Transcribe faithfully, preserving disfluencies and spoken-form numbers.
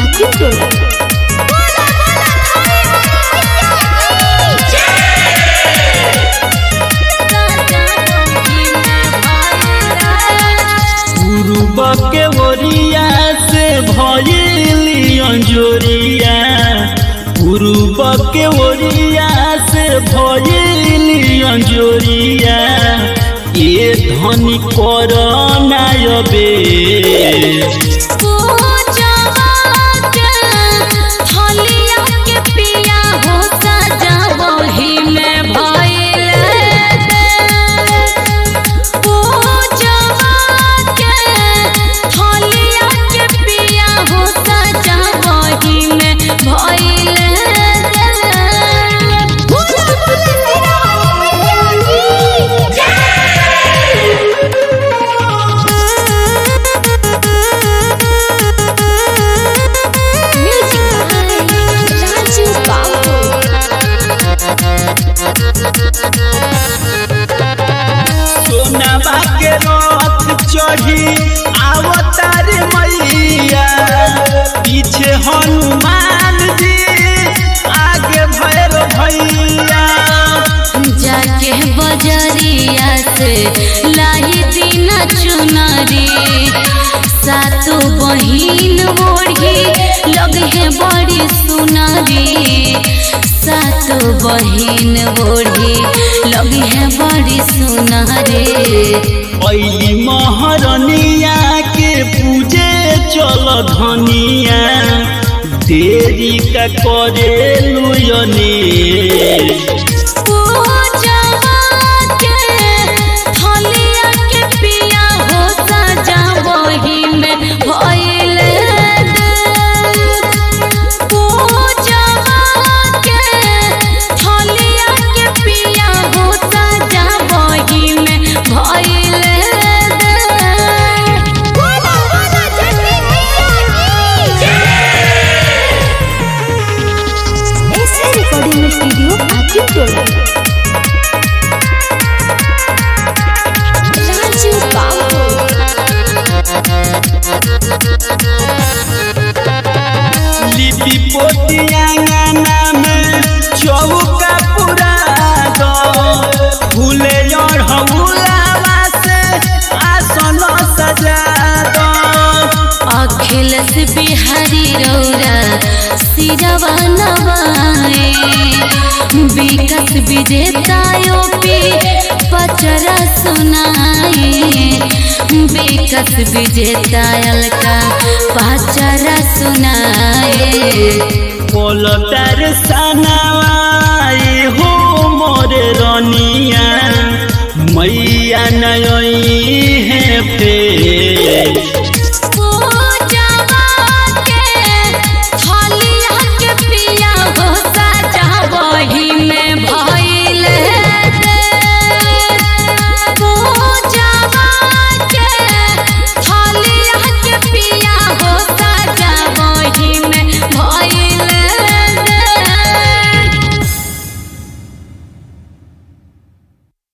आकिब टोला। पूर्व के ओरिया से भइली अंजोरिया, पूर्व के ओरिया से भइली अंजोरिया, ये धनी कर नायबे सोनाबा के रथ चढ़ी अवतार मैया, पीछे हनुमान जी आगे भैरव भैया। जाके बजरिया से लाई दिन चुनरी, सातो बहिन ओढ़ी लगे बड़ी सुनरी, सातो बहिन ओढ़ी लगे बड़ी सुनरी। पहली महरनिया के पूजे चल धनिया, देरी का करे लुयने स्टूडियो आकिब टोला। लिपि पोती आंगना में चौका पूरा दो, फूले अढ़ौलावा से आसन सजा दो। अखिलेश बिहारी रौरा सिरवा नवाए, विकास विजेताओं पे पचरा सुनाए, विकास विजेतायल का पचरा सुनाए। पलटार सनावाई हो मोरे रनिया, मैया नई है पे